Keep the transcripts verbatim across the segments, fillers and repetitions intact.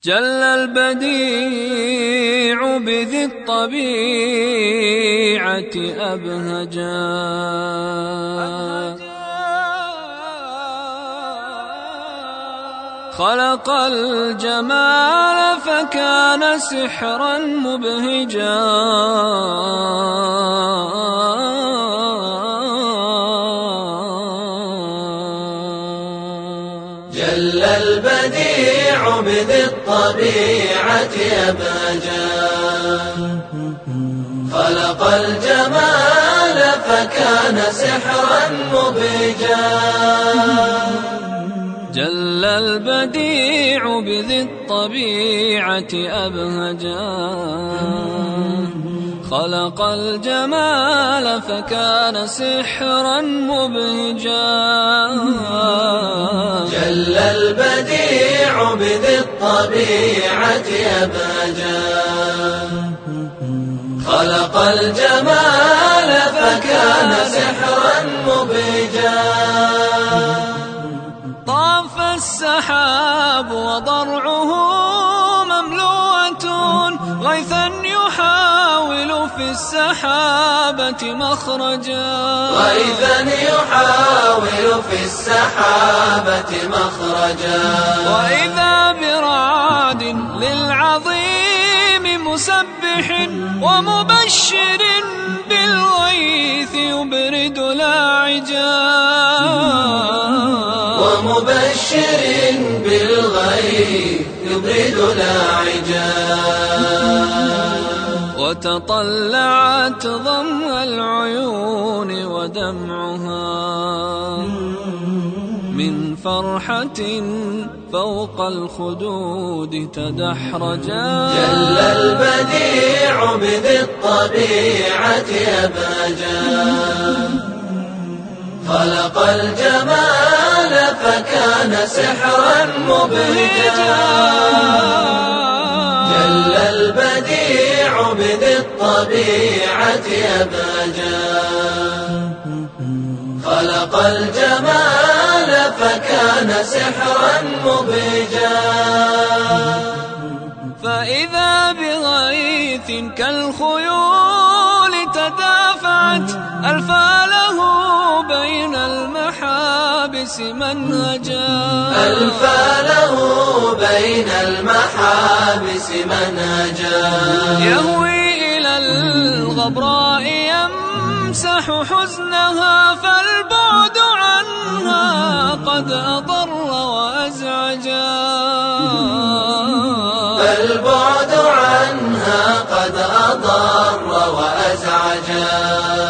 جل البديع بذي الطبيعة أبهجا، خلق الجمال فكان سحرا مبهجا، جل البديع بذي الطبيعة أبهجا، خلق الجمال فكان سحرا مبهجا، جل البديع بذي الطبيعة أبهجا، خلق الجمال فكان سحرا مبهجا، جل البديع بذي الطبيعة أبهجا، خلق الجمال فكان سحرا مبهجا، طاف السحاب وضرعه مملوءة غيثا يحاول في السحابة مخرجا، غيثا يحاول في السحابة مخرجا، وإذا برعد للعظيم مسبح ومبشر بالغيث يبرد لاعجا، ومبشر بالغيث يبرد لاعجا، وتطلعت ضم العيون ودمعها من فرحة فوق الخدود تدحرجا، جل البديع بذي الطبيعة أبهجا، خلق الجمال فكان سحرا مبهجا، جل البديع بذي الطبيعة أبهجا، خلق الجمال فكان سحرا مبهجا، فإذا بغيث كالخيول تدافعت ألفاله بين المحابس منهجا، ألفاله بين المحابس منهجا، يهوي إلى الغبراء يمسح حزنها فالبعد عنها قد أضر وأزعجا، فالبعد عنها قد أضر وأزعجا،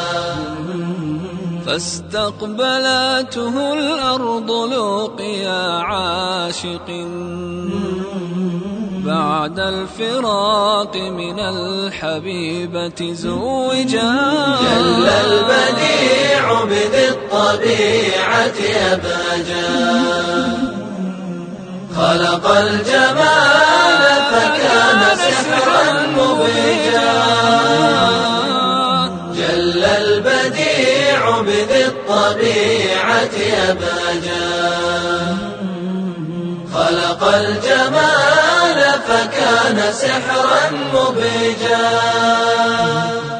فاستقبلته الأرض لقيا عاشق بعد الفراق من الحبيبة زوجا، جل البديع بذي الطبيعة أبهجا، خلق الجمال فكان سحرا مبهجا، جل البديع بذي الطبيعة أبهجا، خلق الجمال فكان سحرا مبهجا.